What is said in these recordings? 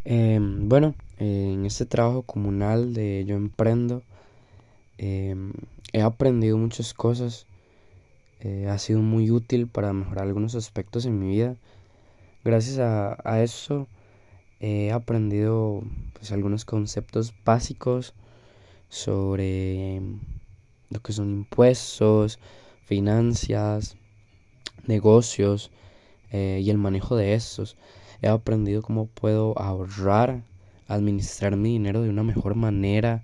En este trabajo comunal de Yo Emprendo, em, he aprendido muchas cosas. Ha sido muy útil para mejorar algunos aspectos en mi vida. Gracias a eso he aprendido pues algunos conceptos básicos sobre lo que son impuestos, finanzas, negocios, y el manejo de estos. He aprendido cómo puedo ahorrar, administrar mi dinero de una mejor manera,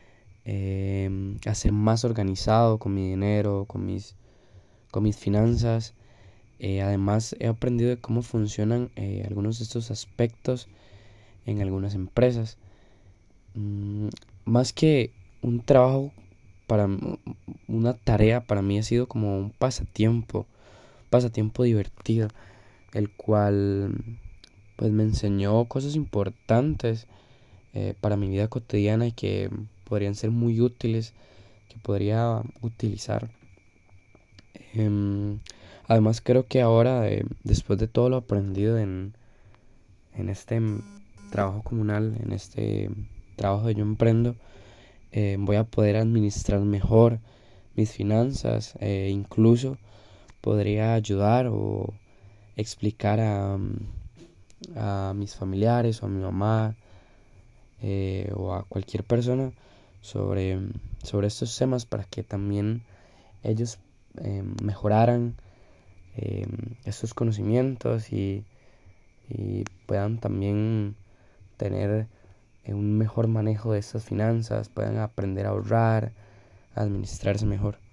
a ser más organizado con mi dinero, con mis finanzas. Además, he aprendido de cómo funcionan algunos de estos aspectos en algunas empresas. Mm, Más que un trabajo para una tarea, para mí ha sido como un pasatiempo divertido, el cual pues me enseñó cosas importantes para mi vida cotidiana y que podrían ser muy útiles, que podría utilizar. Em, Además creo que ahora, después de todo lo aprendido en este trabajo comunal, en este trabajo que yo emprendo, voy a poder administrar mejor mis finanzas, incluso podría ayudar o explicar a mis familiares o a mi mamá, o a cualquier persona sobre, sobre estos temas para que también ellos mejoraran eh, estos conocimientos y puedan también tener un mejor manejo de estas finanzas, puedan aprender a ahorrar, a administrarse mejor.